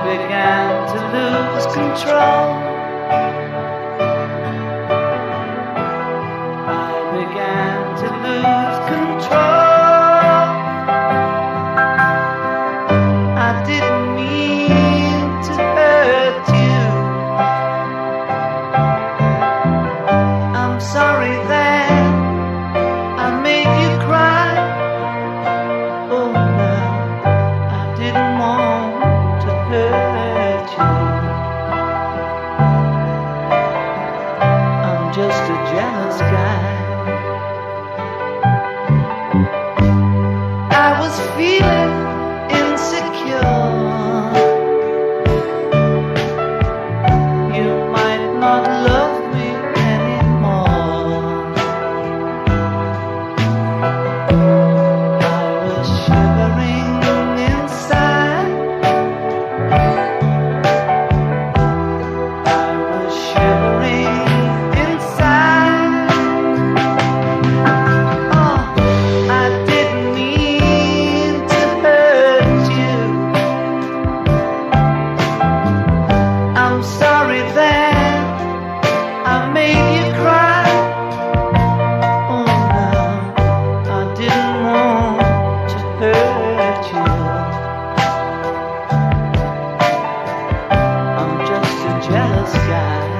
began to lose control. I began to lose control. I didn't mean to hurt you. I'm sorry that I made you cry. Oh no, I didn't want to hurt you. I'm just a jealous guy. I was feeling insecure. You might not love me anymore. I was shivering inside. I was shivering inside. Oh, I didn't mean to hurt you. I'm sorry that I made you cry. Oh no, I didn't want to hurt you. I'm just a jealous guy.